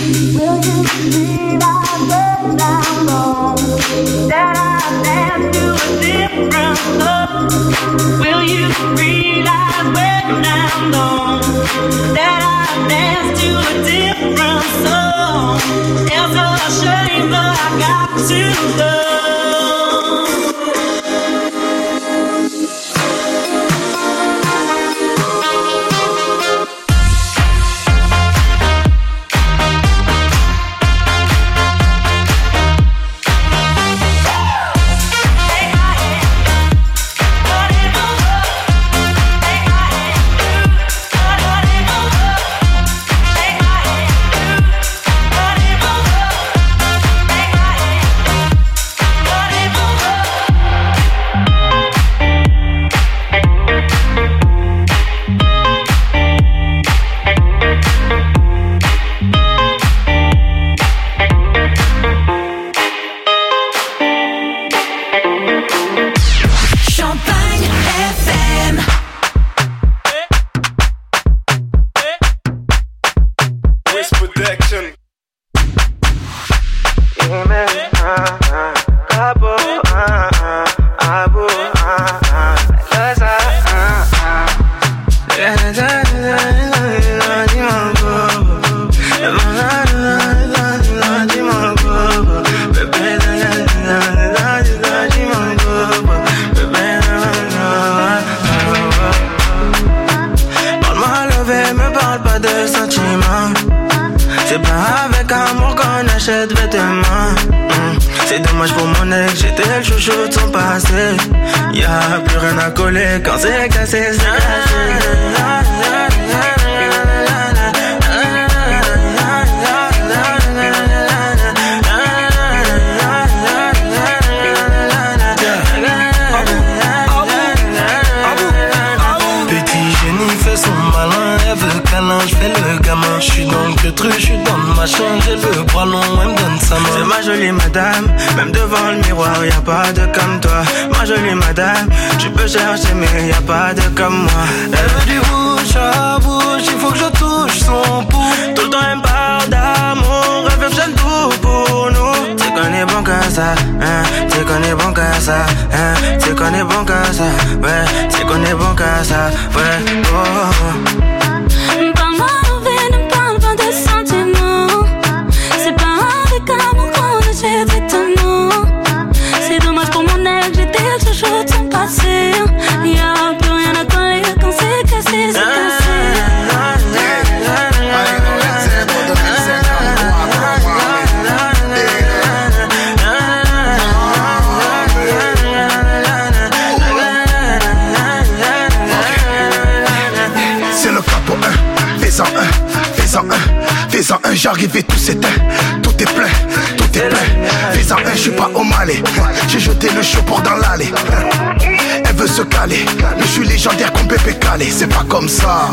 J'arrivais, tout s'éteint, tout est plein, fais-en un, je suis pas au Malais. J'ai jeté le show pour dans l'allée. Elle veut se caler, mais je suis légendaire comme Pépé Calé. C'est pas comme ça.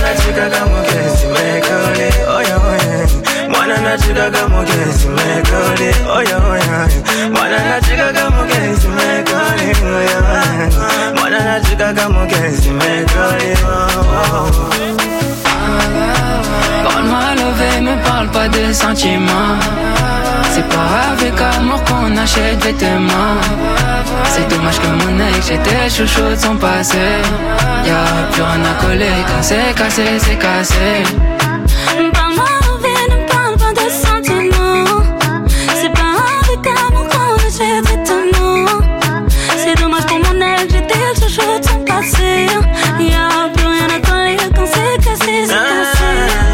Parle-moi levé, me parle pas de sentiments. C'est pas avec amour qu'on achète vêtements. C'est dommage que mon ex, j'étais chouchou de son passé. Y'a plus rien à coller, quand c'est cassé, c'est cassé. Parle-moi levé, ne parle pas de sentiments. C'est pas avec amour qu'on achète vêtements. C'est dommage pour mon ex, j'étais chouchou de son passé. Y'a plus rien à coller, quand c'est cassé, c'est cassé.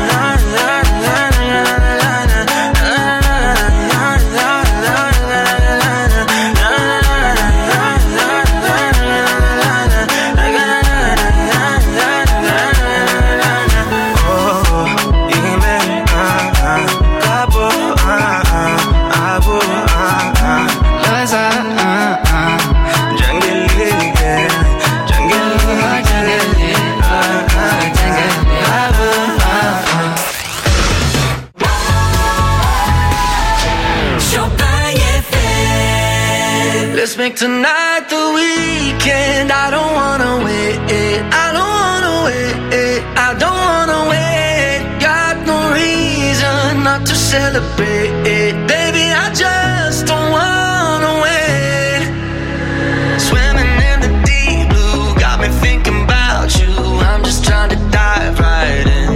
Make tonight the weekend. I don't wanna wait. I don't wanna wait. I don't wanna wait. Got no reason not to. celebrate it. Baby, I just don't wanna wait. Swimming in the deep blue, got me thinking about you. I'm just trying to dive right in.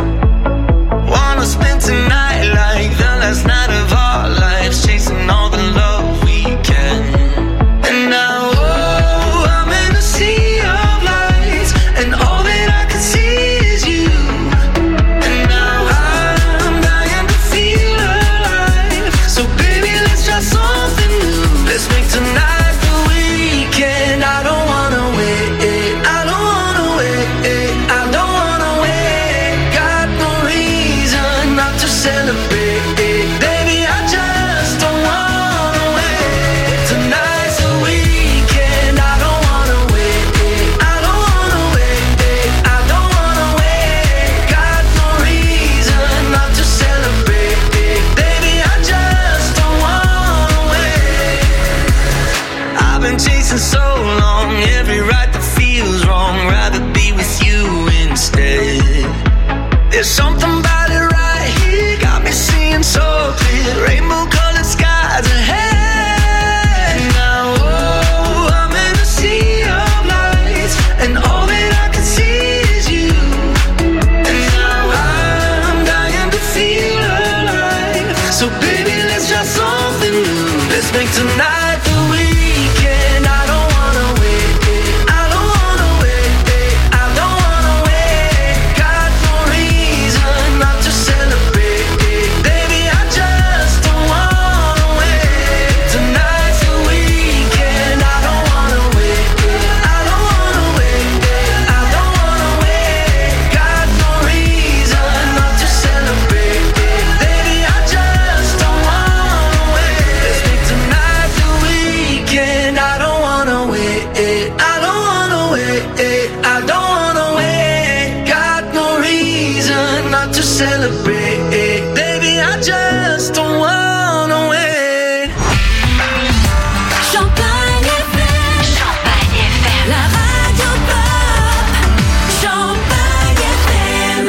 Wanna spend tonight like the last night of our lives, chasing all the love we can. And now, oh, I'm in a sea of lights, and all that I can see is you. And now I'm dying to feel alive. So baby, let's try something new. Let's make tonight the weekend. I don't wanna wait. I don't wanna wait. I don't wanna wait. Got no reason not to celebrate. Baby, I just don't wanna wait. Tonight's the weekend. I don't wanna wait. I don't wanna wait. I don't wanna wait. Got no reason not to celebrate. Baby, I just don't wanna wait. I've been chasing so long, every right that feels wrong. Rather be with you instead. There's something about it right here, got me seeing so clear. Rainbow colored skies ahead. Now, oh, I'm in a sea of lights, and all that I can see is you. And now I'm dying to feel alive. So baby, let's try something new. Let's make tonight the weekend. I don't wanna wait. I don't wanna wait. I don't wanna wait. Got no reason not to celebrate. Baby, I just don't wanna wait. Tonight's the weekend. I don't wanna wait. I don't wanna wait. I don't wanna wait. Got no reason not to celebrate. Baby, I just don't wanna wait. Let's make tonight the weekend. I don't wanna wait. I don't wanna wait. I don't wanna wait. Got no reason not to celebrate. Baby, I just don't wanna wait. Champagne FM, Champagne FM. la radio pop. Champagne FM.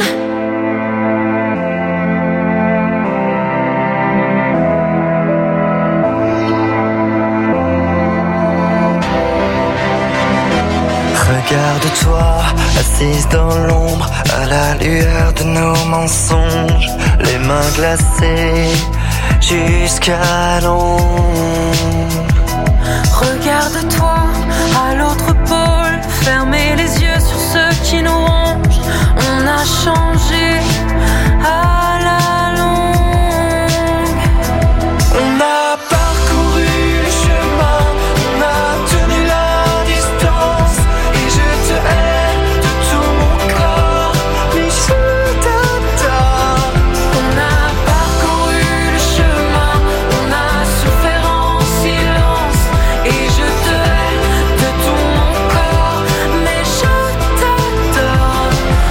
Regarde-toi, assise dans l'ombre, à la lueur de nos mensonges, les mains glacées jusqu'à l'ombre. Regarde-toi à l'autre pôle, fermer les yeux sur ceux qui nous rongent. On a changé à la longue. On a parcouru le chemin, on a tenu la distance, et je te hais de tout mon corps, mais je t'adore. On a parcouru le chemin, on a souffert en silence. Et je te hais de tout mon corps, mais je t'adore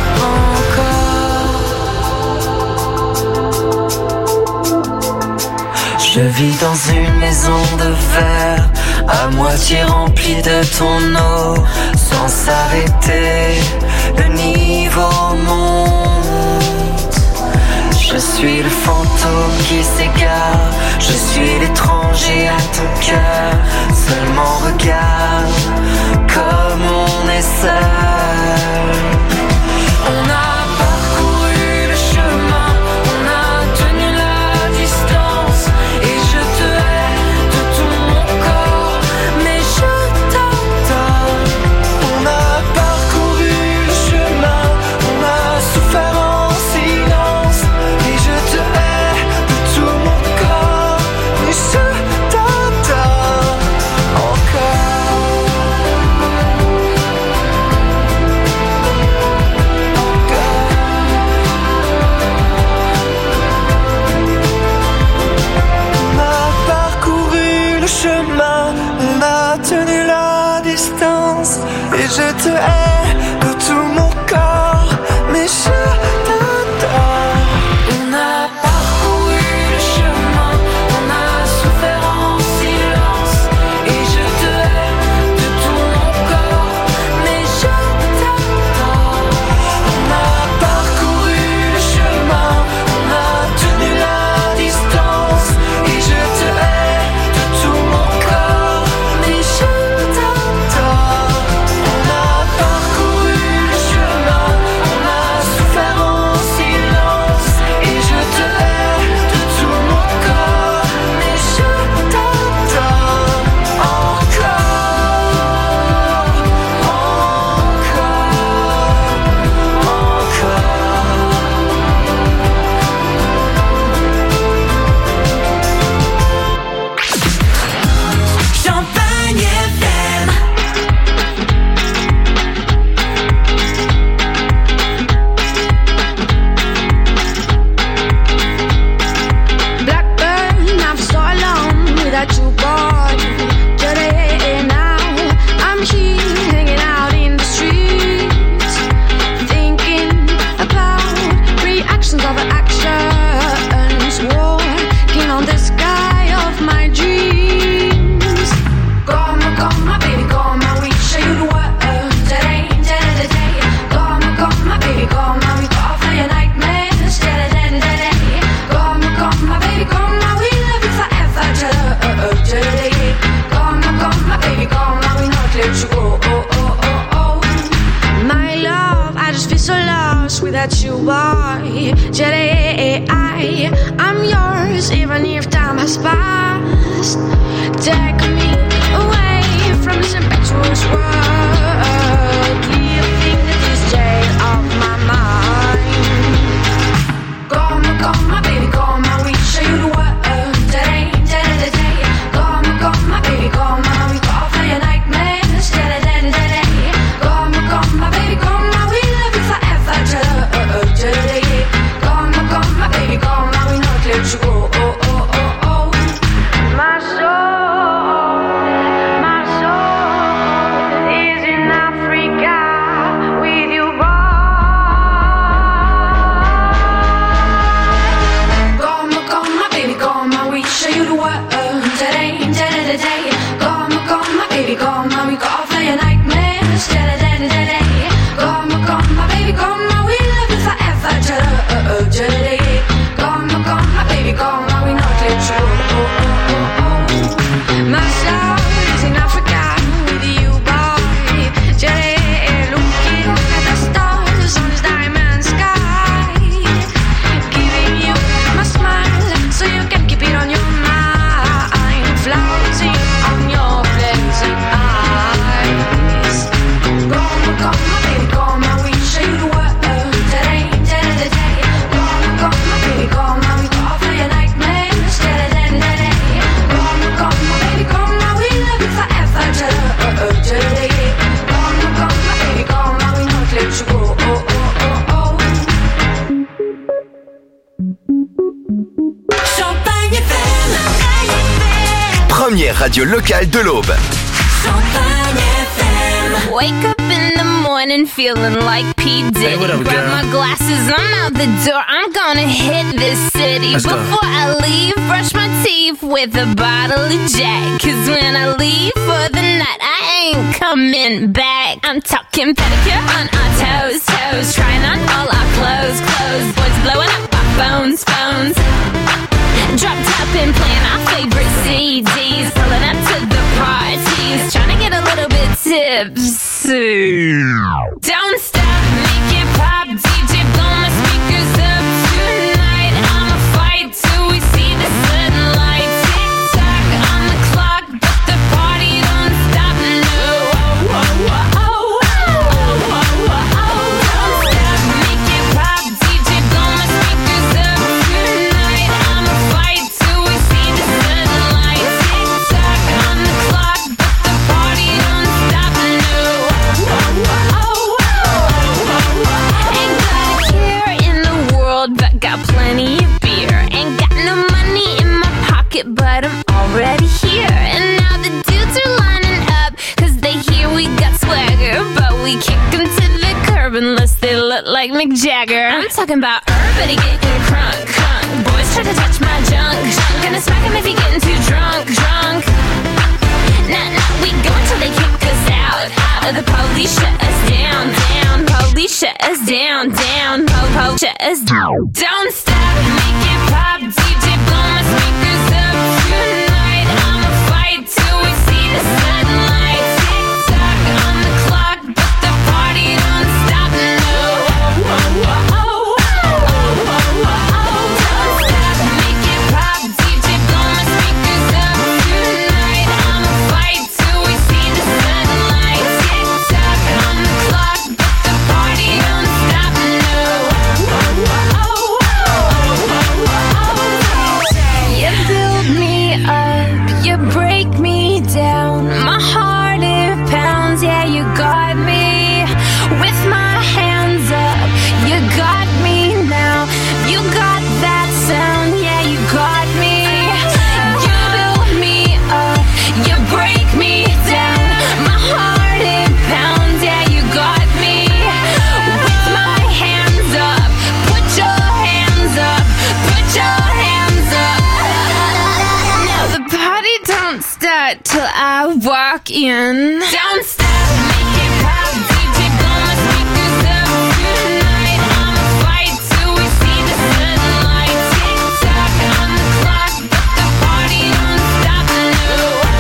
encore. Je vis dans une maison de verre, à moitié remplie de ton eau, sans s'arrêter, le niveau monte. Je suis le fantôme qui s'égare, je suis l'étranger à ton cœur. Seulement regarde comme on est seul. On a parcouru le chemin, on a tenu la distance. Et je te hais de tout mon corps, mais je t'adore. On a parcouru le chemin, on a souffert en silence, et je te hais de tout mon corps, mais je t'adore encore. première radio locale de l'Aube. Wake up in the morning feeling like P. Diddy. Hey, what up, grab girl? my glasses, I'm out the door. I'm gonna hit this city. Let's go. Before I leave, brush my teeth with a bottle of Jack. Cause when I leave for the night, I ain't coming back. I'm talking pedicure on our toes, toes. Trying on all our clothes, clothes. Boys blowing up our phones, phones. Dropped up and playing our favorite CDs. Pulling up to the parties. Trying to get a little bit tipsy. Don't stop, make it pop. DJ, blow my speakers up tonight. I'ma fight till we see the sunlight. Tick tock on the clock, but the party don't stop. No. Don't stop, make it pop. DJ, blow my speakers up tonight. I'ma fight till we see the sunlight. Tick tock on the clock, but the party don't stop. No. Ain't got a care in the world, but got plenty of beer. Ain't got no money in my pocket, but I'm already here. And now the dudes are lining up, cause they hear we got swagger. But we kick them to the curb unless they look like Mick Jagger. I'm talking about everybody getting crunk, crunk. Boys try to touch my junk, junk. Gonna smack him if he getting too drunk, drunk. Nah, we go until they kick us out, out. The police shut us down, down. Police shut us down, down. Po, shut us down. Don't stop, make it pop. DJ, blow my speakers up tonight. I'ma fight till we see the sunlight. Tick tock on the clock, but the party don't stop. No. Don't stop, make it pop. DJ, blow my speakers up tonight. I'ma fight till we see the sunlight. Tick tock on the clock, but the party don't stop. No. You build me up, you break me down. My heart it pounds, yeah, you got me. With my hands up, you got me now. You got that sound, yeah, you got me. You build me up, you break me down. My heart it pounds, yeah, you got me. With my hands up, put your hands up, put your hands up. Now the party don't start till I walk in. Don't stop, make it pop. DJ, blow my speakers up tonight. I'ma fight till we see the sunlight. Tick tock on the clock, but the party don't stop. No.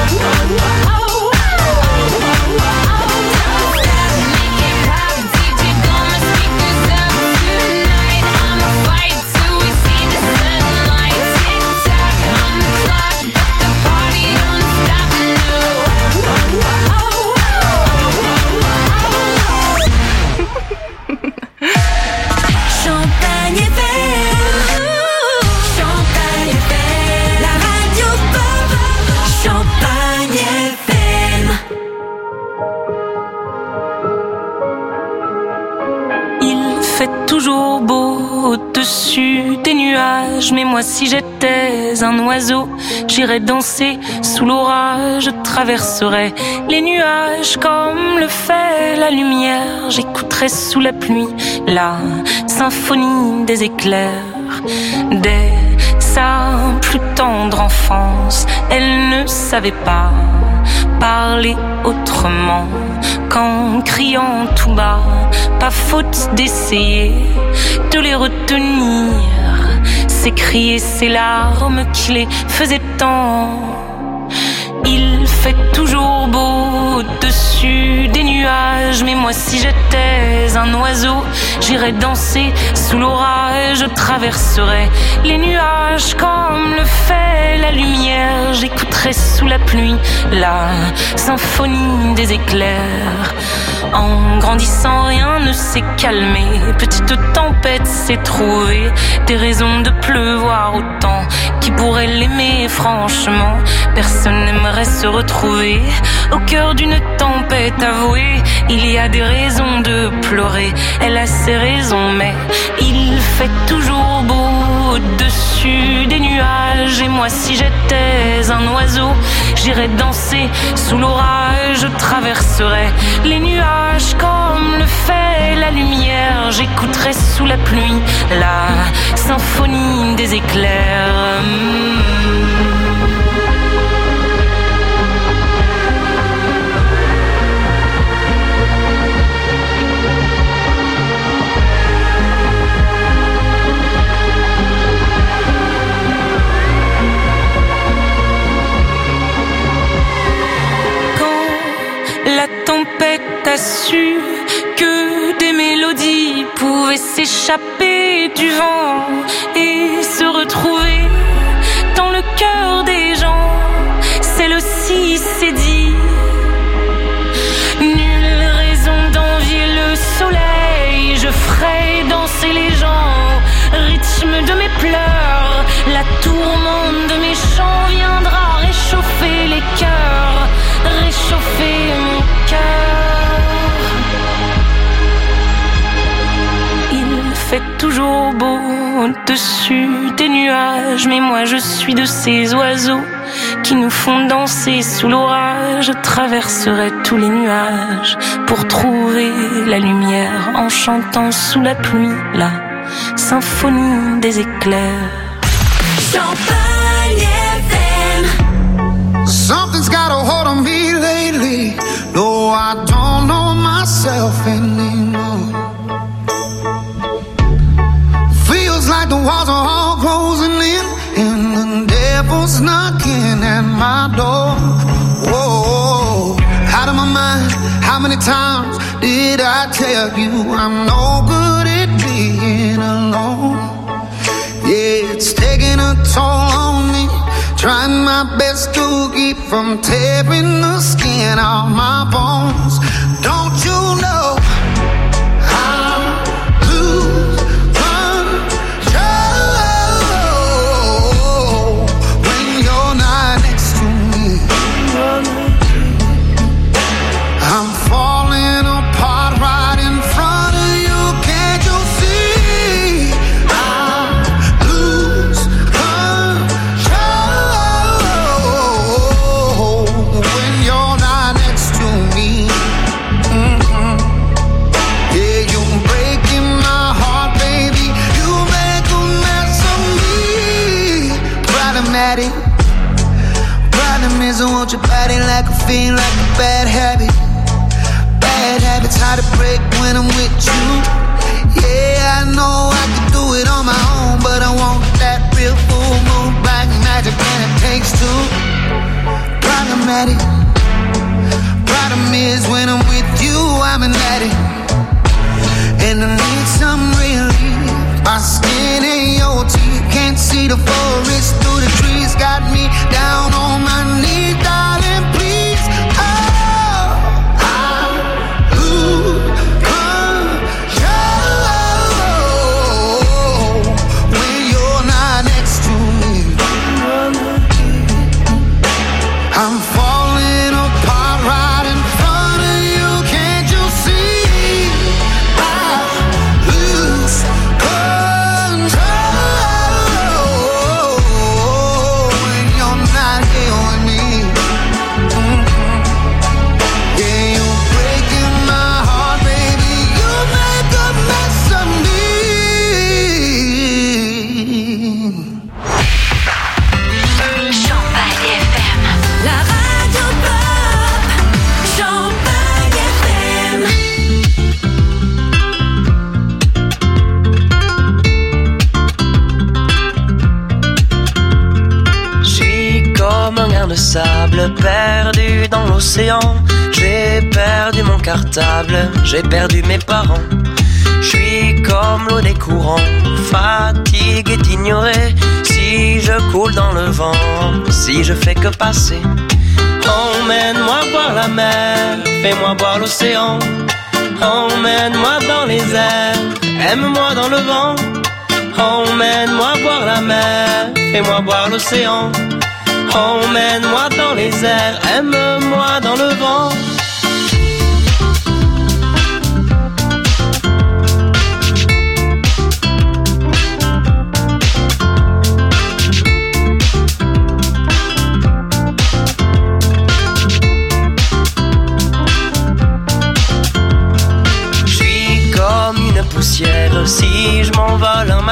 Don't stop, make it pop. DJ, blow my speakers up tonight. I'ma fight till we see the sunlight. Tick tock on the clock, but the party don't stop. No. Champagne FM, Champagne FM, la radio pop, Champagne FM. Il fait toujours beau au-dessus des nuages, mais moi si j'étais un oiseau, j'irais danser sous l'orage, je traverserais les nuages comme le fait la lumière, j'écouterais sous la pluie la symphonie des éclairs. Dès sa plus tendre enfance, elle ne savait pas parler autrement qu'en criant tout bas. Pas faute d'essayer de les retenir, ces cris et ces larmes qui les faisaient tant. Il fait toujours beau au-dessus des nuages, mais moi si j'étais un oiseau, j'irais danser sous l'orage, je traverserais les nuages comme le fait la lumière, j'écouterais sous la pluie la symphonie des éclairs. En grandissant, rien ne s'est calmé, petite tempête s'est trouvée, des raisons de pleuvoir autant. Qui pourrait l'aimer franchement? Personne n'aimerait se retrouver au cœur d'une tempête avouée. Il y a des raisons de pleurer, elle a ses raisons, mais il fait toujours beau au-dessus des nuages. nuages. Et moi si j'étais un oiseau, j'irais danser sous l'orage. Je traverserais les nuages comme le fait la lumière. J'écouterais sous la pluie la symphonie des éclairs. La tempête a su que des mélodies pouvaient s'échapper du vent et se retrouver dans le cœur des gens. Celle aussi s'est dit, nulle raison d'envier le soleil. Je ferai danser les gens au rythme de mes pleurs. La tourmente de mes chants viendra réchauffer les cœurs, réchauffer mon cœur. Il fait toujours beau au-dessus des nuages, mais moi je suis de ces oiseaux qui nous font danser sous l'orage. Je traverserai tous les nuages pour trouver la lumière en chantant sous la pluie la symphonie des éclairs. Champagne FM. Something's got a hold on me lately. No, I don't know myself anymore. Feels like the walls are all closing in, and the devil's knocking at my door. Whoa, out of my mind. How many times did I tell you I'm no good at being alone? Yeah, it's taking a toll on me. Trying my best to keep from tearing the skin off my bones. Don't you know I lose control when you're not next to me? I'm falling apart right in front of you. Can't you see? I lose control when you're not next to me. Yeah, you're breaking my heart, baby. You make a mess of me. Problematic. Problem is I want your body like a fiend, like a bad habit. Bad habits hard to break when I'm with you. Yeah, I know I can do it on my own, but I want that real full moon, black magic, and it takes two. Problematic. Problem is when I'm with you, I'm an addict, and I need some relief. My skin ain't your teeth, can't see the forest through the trees. Got me down on my knees, darling, please. Oh, I lose control when you're not next to me. I'm falling apart right in front of you. Can't you see? I lose control when you're not here with me. Yeah, you're breaking my heart, baby. You make a mess of me. Champagne FM. La radio pop. Champagne FM. Je suis comme un grain de sable perdu dans l'océan. J'ai perdu mon cartable, j'ai perdu mes parents. Je suis comme l'eau des courants, fatigué d'ignorer. Si je coule dans le vent, si je fais que passer. Emmène-moi voir la mer, fais-moi voir l'océan. Emmène-moi dans les airs, aime-moi dans le vent. Emmène-moi voir la mer, fais-moi voir l'océan. Emmène-moi dans les airs, aime-moi dans le vent.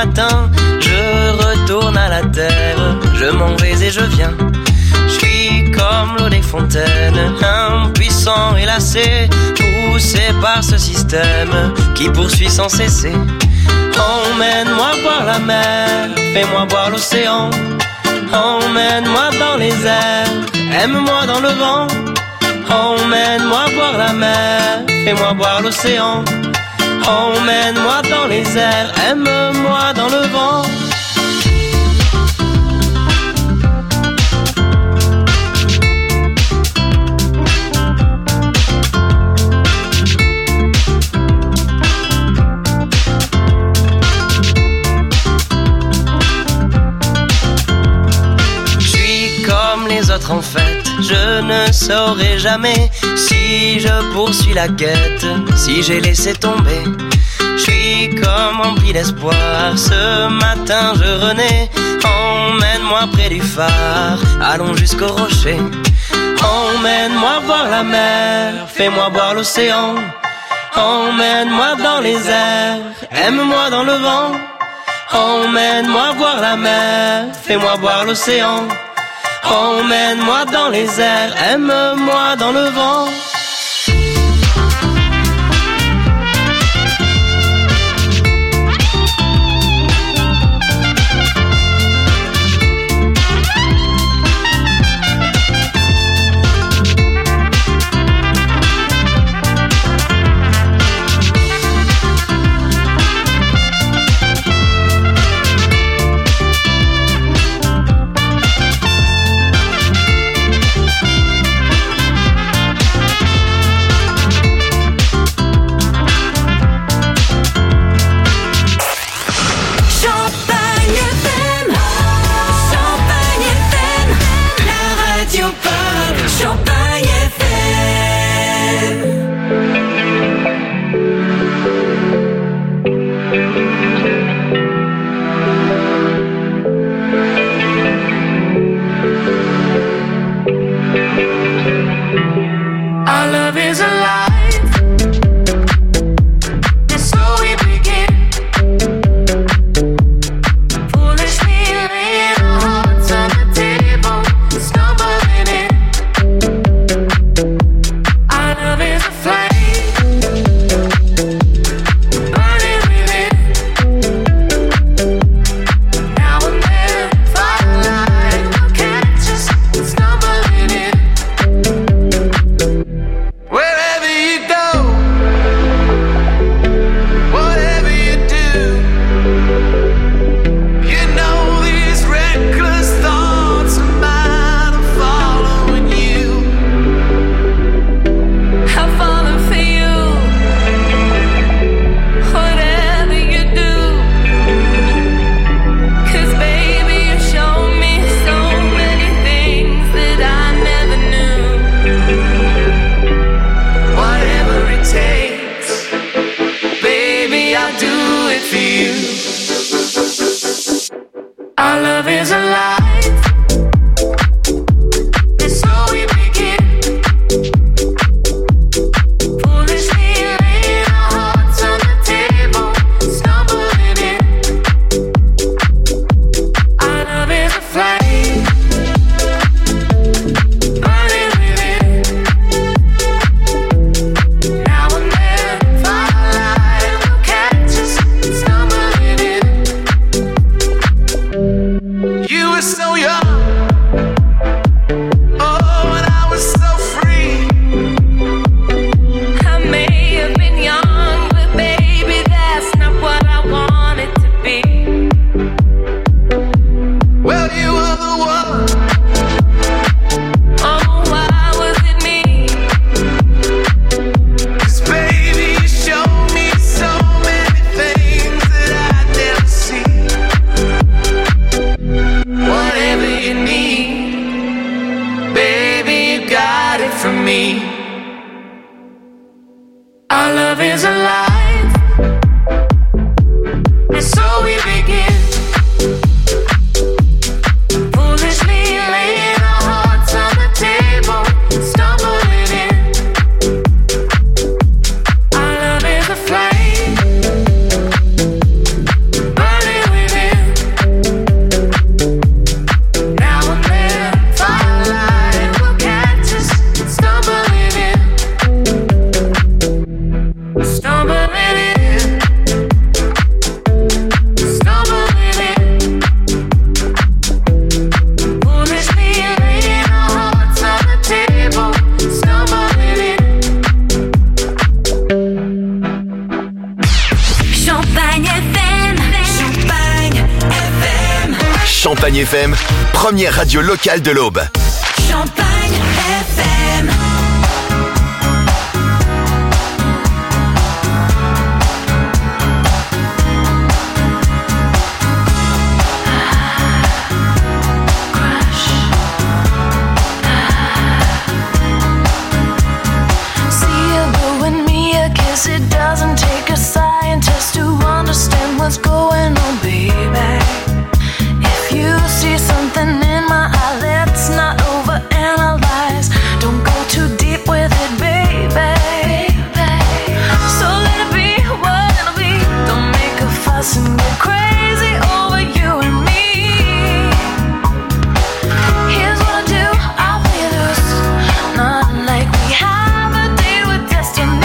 matin, je retourne à la terre. Je m'en vais et je viens. Je suis comme l'eau des fontaines, impuissant et lassé, poussé par ce système qui poursuit sans cesser. Emmène-moi voir la mer, fais-moi voir l'océan. Emmène-moi dans les airs, aime-moi dans le vent. Emmène-moi voir la mer, fais-moi voir l'océan. Emmène-moi dans les airs, aime-moi dans le vent. En fait, je ne saurai jamais si je poursuis la quête, si j'ai laissé tomber. Je suis comme rempli d'espoir, ce matin je renais. Emmène-moi près du phare, allons jusqu'au rocher. Emmène-moi voir la mer, fais-moi voir l'océan. Emmène-moi dans les airs, aime-moi dans le vent. Emmène-moi voir la mer, fais-moi voir l'océan. Emmène-moi dans les airs, aime-moi dans le vent. Burning FM, première radio locale de l'Aube. Champagne FM. It doesn't take a scientist to understand what's going on, baby. If you see something in my eye, let's not overanalyze. Don't go too deep with it, baby. So let it be what it'll be. Don't make a fuss and get crazy over you and me. Here's what I do, I'll play loose. Not like we have a date with destiny.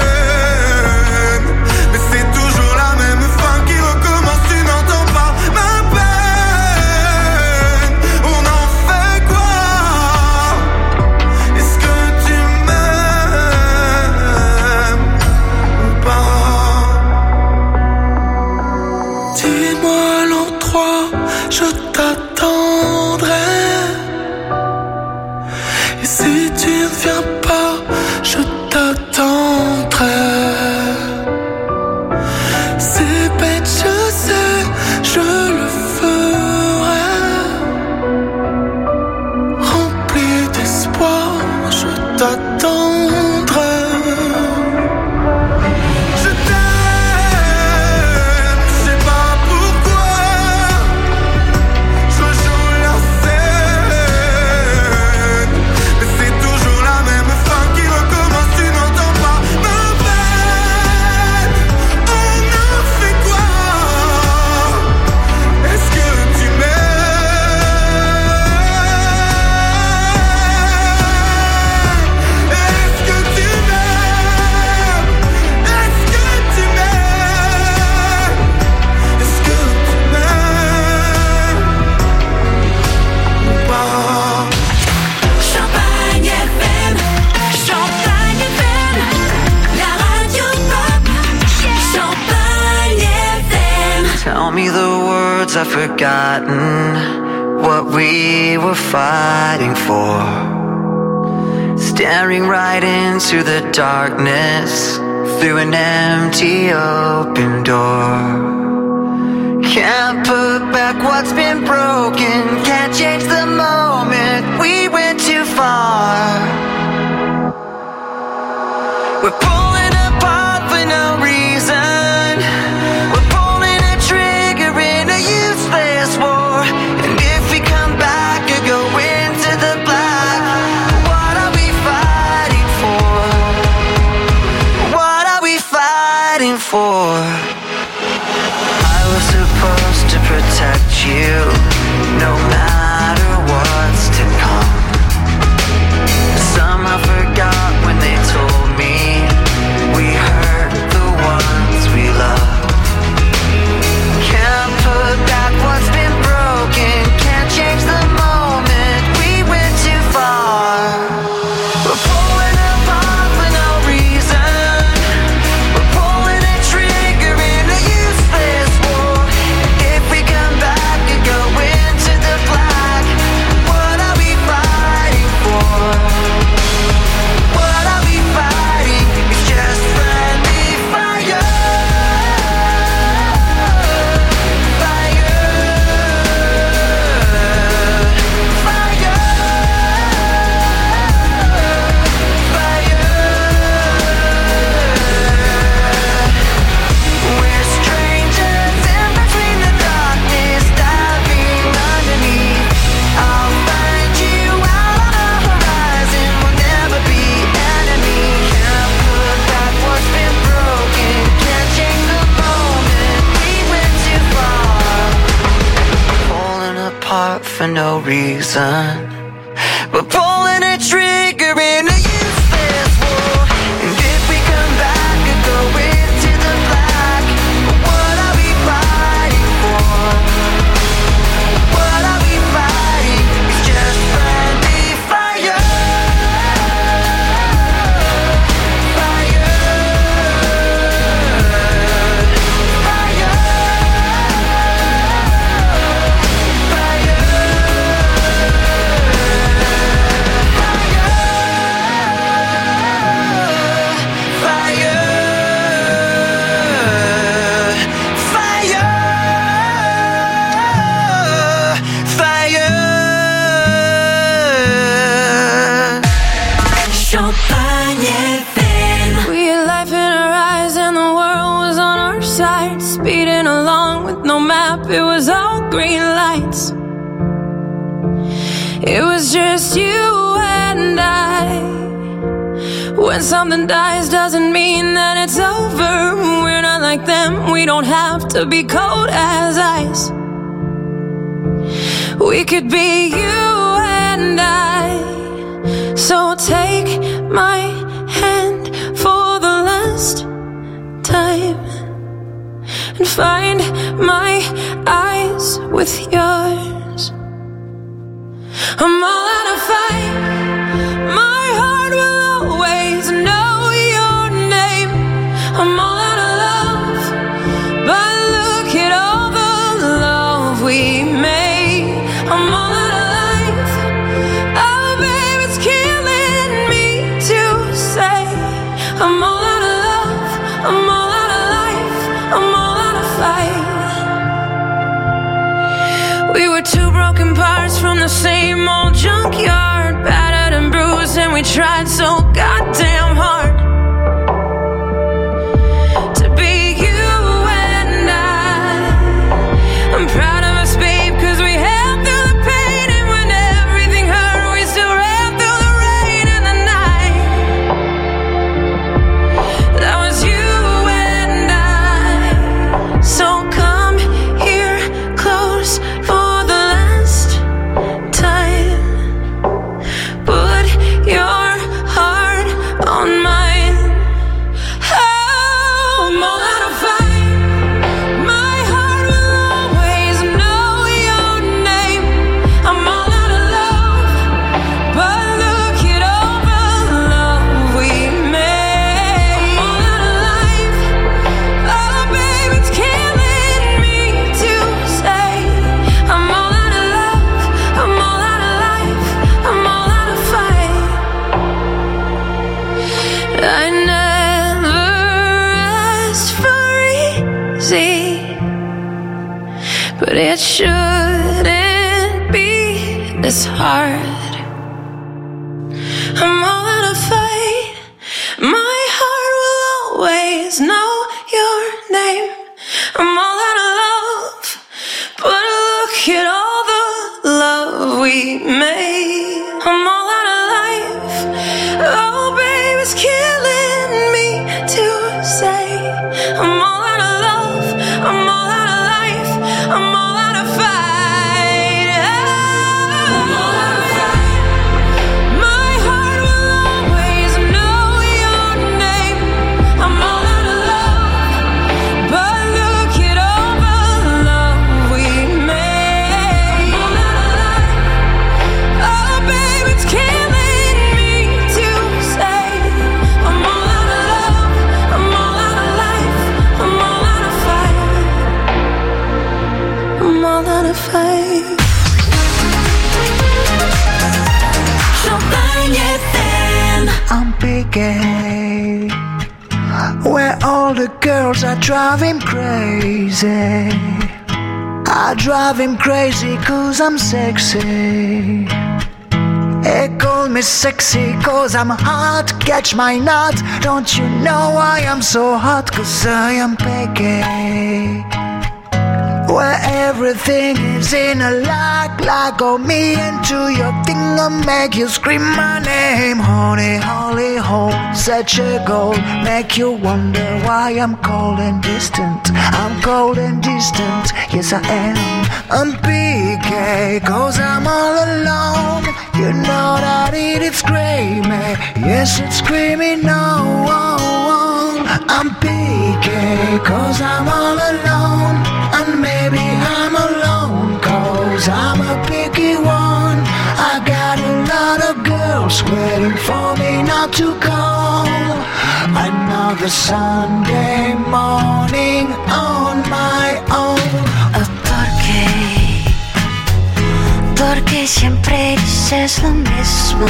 Toujours la même fin qui recommence, tu n'entends pas ma t'attendrai. Et si tu ne viens pas, je t'attendrai. C'est bête, je sais, je le ferai. Rempli d'espoir, je t'attendrai. I've forgotten what we were fighting for. Staring right into the darkness through an empty open door. Can't put back what's been broken. Can't change the moment we went too far. We're pulling apart for no reason. I was supposed to protect you, no matter what's to come. Somehow forgot when they told me we hurt the ones we love. Can't put back what's been broken, can't change the moment we went too far. We're pulling apart for no reason. For no reason, we're pulling a trigger in a useless war. And if we come back and go into the black, what are we fighting for? What are we fighting? It's just friendly fire. Fire. Fire. It was all green lights. It was just you and I. When something dies doesn't mean that it's over. We're not like them, we don't have to be cold as ice. We could be you and I. So take my hand for the last time and find my eyes with yours. I'm all out of fight. My heart will always know your name. I'm all out of love, but look at all the love we made. the same old junkyard, battered and bruised, and we tried so goddamn hard to be you and I'm proud of us, babe, 'cause we held through the pain, and when everything hurt, we still ran through the rain and the night. That was you and I. So come here close for the last time. Put your heart on mine. Oh, I'm all out of fight. My heart will always know your name. I'm all out of love, but look at all the love we made. I'm all out of life. Oh, babe, it's killing me to say. I'm all out of love. I'm all out of life. I'm all out of fight. I never asked for easy, but it shouldn't be this hard. I'm all out of fight. My heart will always know your name. I'm all out of love, but look at all the love we made. I'm all out of life. Oh, babe, it's killing me to say. I'm all out of love. I'm all out of life. I'm all out of fight. I'm all out of fight. My heart will always know your name. I'm all out of love, but look at all the love we made. I'm all out of life. Oh, babe, it's killing me to say. I'm all out of love. I'm all out of life. I'm all out of fight. I'm all out of fight. Champagne FM. I'm picking where all the girls are driving crazy. I drive him crazy 'cause I'm sexy. They call me sexy 'cause I'm hot. Catch my nut. Don't you know I am so hot? 'Cause I am picky. Where everything is in a like on me into your thing, I'll make you scream my name. Honey, holy hole, such a goal. Make you wonder why I'm cold and distant. I'm cold and distant, yes I am. I'm PK, 'cause I'm all alone. You know that it's screaming, yes it's screaming no. I'm PK, 'cause I'm all alone. And maybe I'm alone 'cause I'm a picky one. I got a lot of girls waiting for me not to call. Another Sunday morning on my own. Porque siempre dices lo mismo.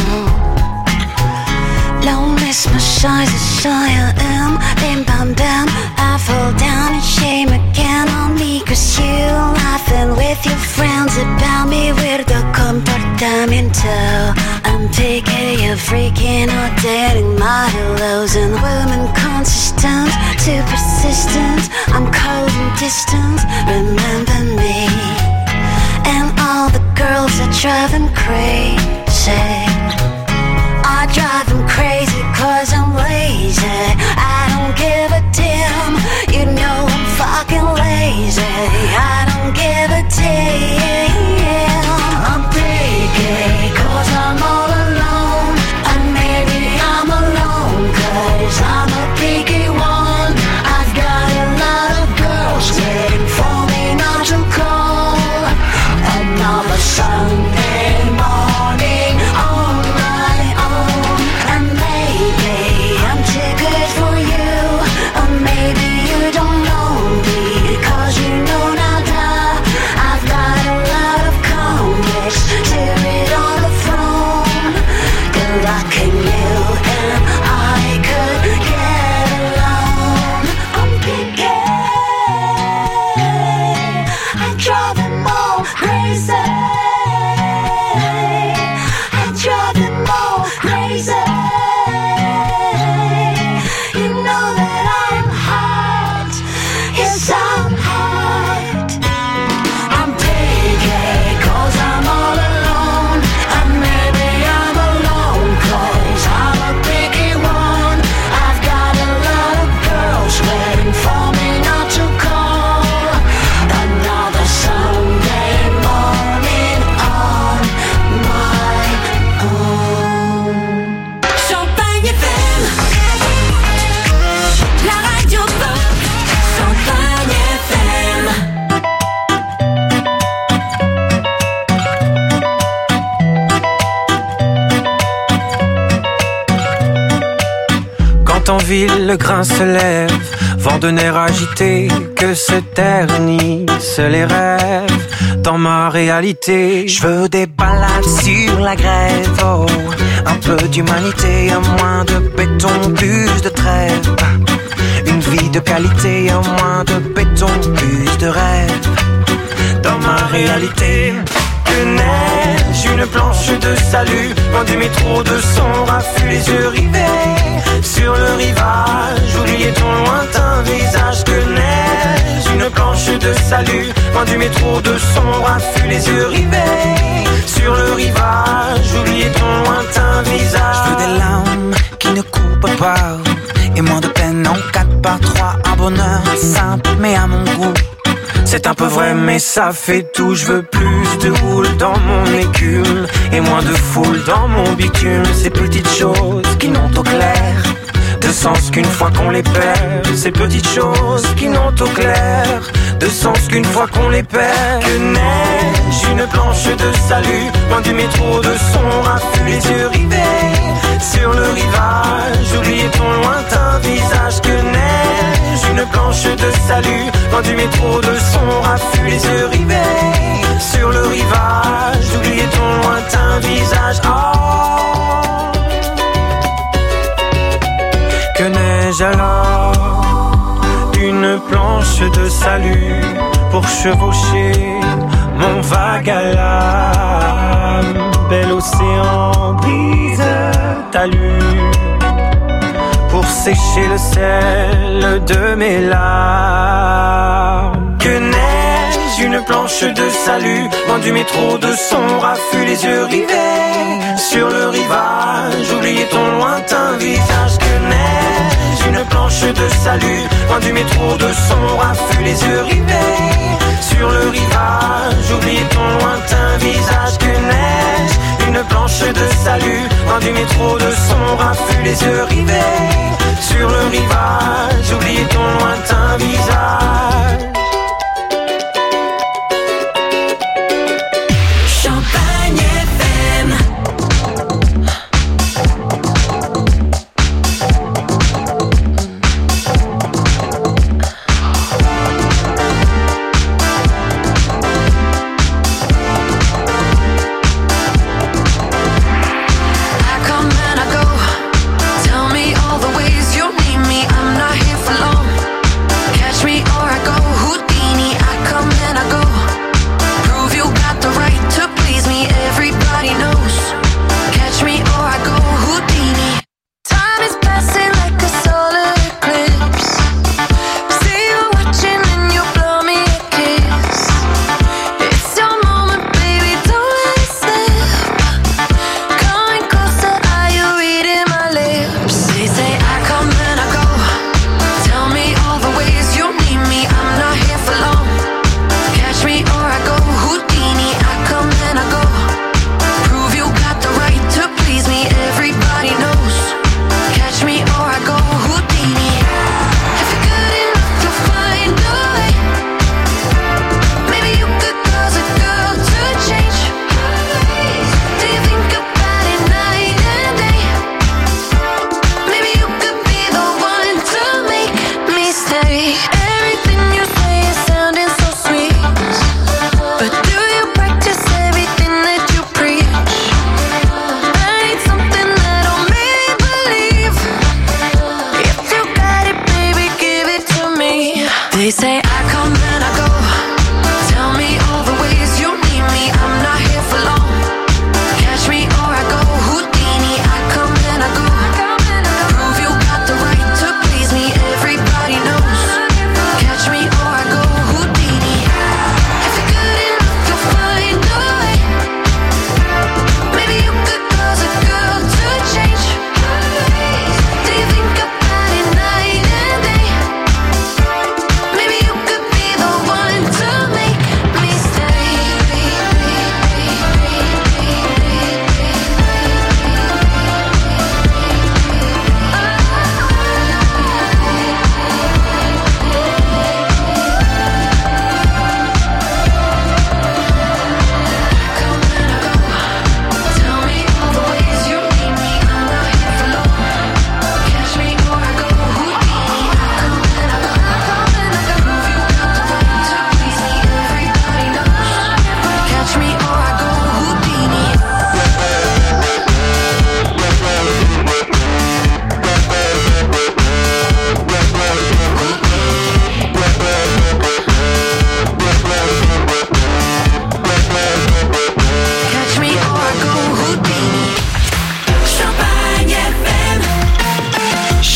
Lo mismo soy, I am. Bim bam bam, I fall down and shame again on me. 'Cause you laughing with your friends about me. Weirdo comportamiento. I'm taking you freaking out, dating my hellos and women consistent, too persistent. I'm cold and distant, remember me. And all the girls that drive him crazy. I drive him crazy 'cause I'm lazy. I don't give a damn. You know I'm fucking lazy. I don't give a damn. I'm picky 'cause I'm all alone. And maybe I'm alone 'cause I'm a picky one. I've got a lot of girls waiting for me not to call. Another Sunday morning on en ville, le grain se lève, vent de nerfs agités, que se ternissent les rêves. Dans ma réalité, je veux des balades sur la grève, oh, un peu d'humanité, un moins de béton, plus de trêve. Une vie de qualité, un moins de béton, plus de rêve. Dans ma réalité, que neige, une planche de salut, loin du métro de son raffut, les yeux rivés sur le rivage, oubliez ton lointain visage. Que neige, une planche de salut, loin du métro de son raffut, les yeux rivés sur le rivage, oubliez ton lointain visage. Je veux des larmes qui ne coupent pas et moins de peine en 4x3, un bonheur simple mais à mon goût. C'est un peu vrai mais ça fait tout. Je veux plus de houle dans mon écume et moins de foule dans mon bitume. Ces petites choses qui n'ont au clair de sens qu'une fois qu'on les perd. Ces petites choses qui n'ont au clair de sens qu'une fois qu'on les perd. Que neige, une planche de salut, loin du métro de son raffut, les yeux rivés sur le rivage, oubliez ton lointain visage. Que neige, une planche de salut, loin du métro de son raffut, les yeux rivés sur le rivage, oubliez ton lointain visage. Oh, que neige alors, une planche de salut pour chevaucher mon vague à l'âme. Bel océan brise talus pour sécher le sel de mes larmes. Que neige, une planche de salut, loin du métro de son raffut, les yeux rivés sur le rivage, oubliez ton lointain visage. Que neige, une planche de salut, loin du métro de son raffut, les yeux rivés sur le rivage, oubliez ton lointain visage. Que neige, une planche de salut, loin du métro de son raffut, les yeux rivés sur le rivage, oubliez ton lointain visage. Champagne FM. Me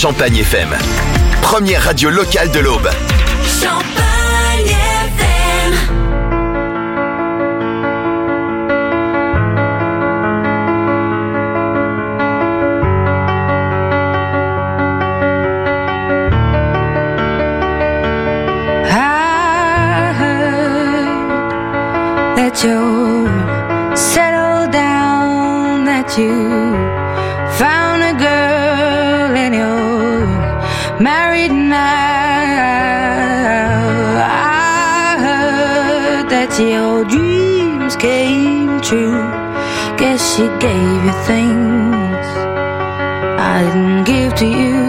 Champagne FM. Première radio locale de l'Aube. Champagne FM. I heard that you settled down, that you found a girl and you're married now. I heard that your dreams came true. Guess she gave you things I didn't give to you.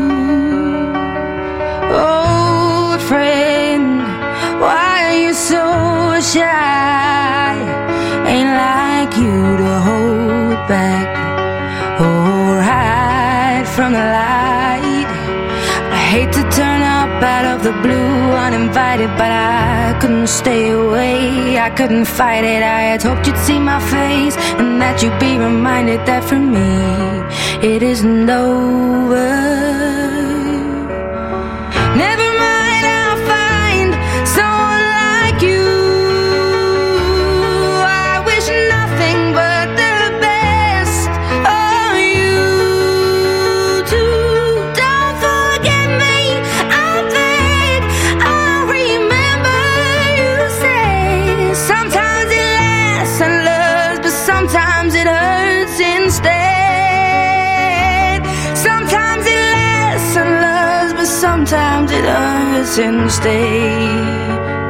Oh, friend, why are you so shy? Ain't like you to hold back or hide from the light. I hate to turn up out of the blue uninvited, but I couldn't stay away, I couldn't fight it. I had hoped you'd see my face and that you'd be reminded that for me it isn't over. Never mind, I'll find someone like you. I wish nothing but the best of you too. Don't forget me, I think I'll remember you say sometimes it lasts and loves, but sometimes it hurts instead. Sometimes it lasts and loves, but sometimes it hurts instead.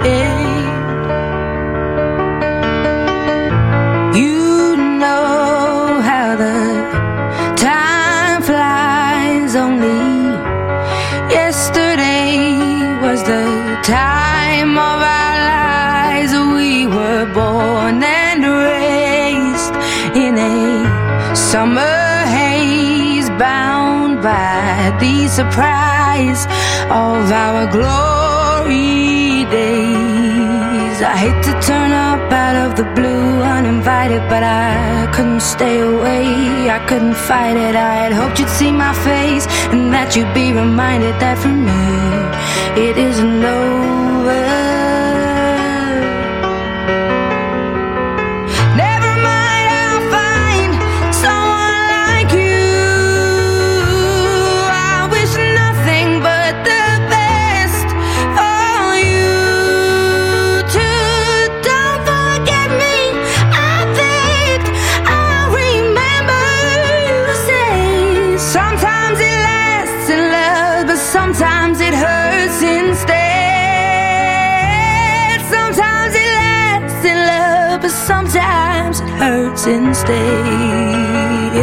You know how the time flies. Only yesterday was the time of our lives. We were born and raised in a summer haze, bound by the surprise of our glory days. I hate to turn up out of the blue uninvited, but I couldn't stay away, I couldn't fight it. I had hoped you'd see my face and that you'd be reminded that for me it isn't over. Sometimes it hurts instead. Sometimes it lasts in love, but sometimes it hurts instead.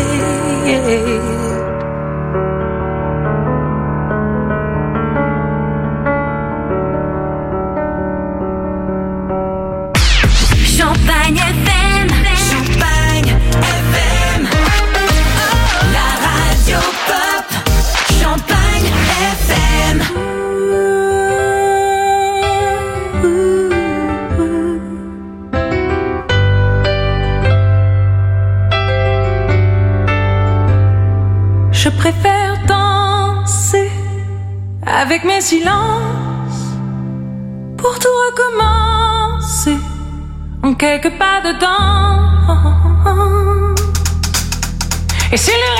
Champagne FM. Champagne FM. La radio pop. Champagne FM. Je préfère danser avec mes silences pour tout recommencer en quelques pas dedans. Et si les